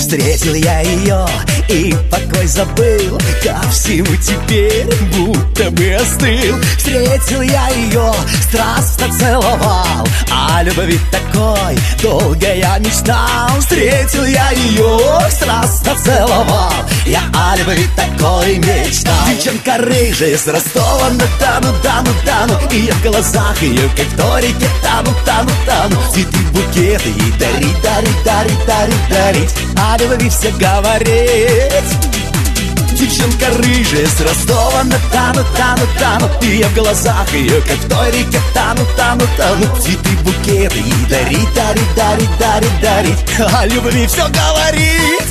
Встретил я ее и покой забыл, ко всему теперь будто бы остыл. Встретил я ее, страстно целовал, о любви такой долго я мечтал. Встретил я ее, страстно целовал, я о любви такой мечтал. Девчонка рыжая с Ростова-на-Дону, Дону. И я в глазах ее, как в той реке, тану. Цветы, букеты ей дарить, о любви все говорить. Девчонка рыжая с Ростова-на-Дону, и я в глазах ее, как в той реке, тану. Цветы, букеты ей дарить, о любви все говорить.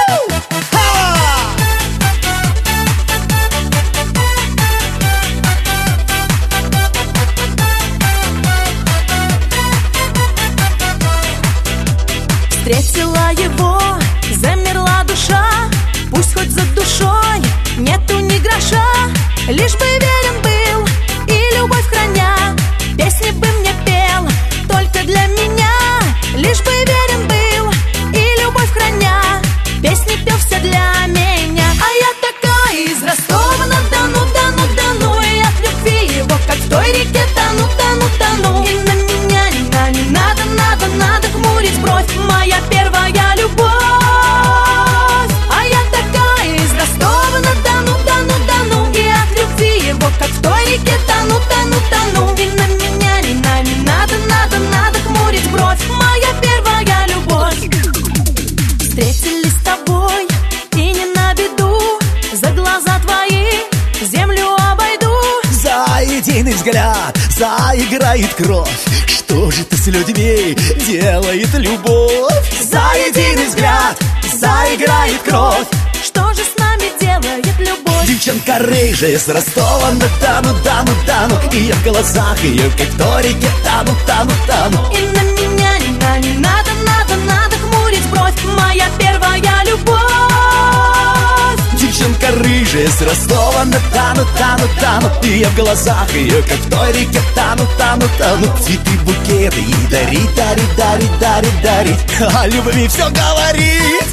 Встретила его, замерла душа, пусть хоть за душой нету ни гроша, лишь бы верен был и любовь храня, песни бы мне пел только для меня. Лишь бы верен был и любовь храня, песни пел все для меня. А я такая из Ростова-на-Дону, и от любви его, как в той реке, тану. И на меня не надо хмурить бровь, моя первая любовь. А я такая из Ростова-на-Дону, и от любви его, как в той реке, тану. И на меня не надо хмурить бровь, моя первая любовь. Встретились с тобой и не на беду, за глаза твои землю обойду. За единый взгляд заиграет кровь, что же ты с людьми делает любовь? За единый взгляд заиграет кровь, что же с нами делает любовь? Девчонка рыжая с Ростова-на-Дону, и я в глазах ее, как в той реке, тану. И на меня не надо хмурить бровь, моя первая любовь. Девчонка рыжая с Ростова-на-Дону, и я в глазах ее, как в той реке, тану. Цветы, букеты ей дарить, о любви все говорить.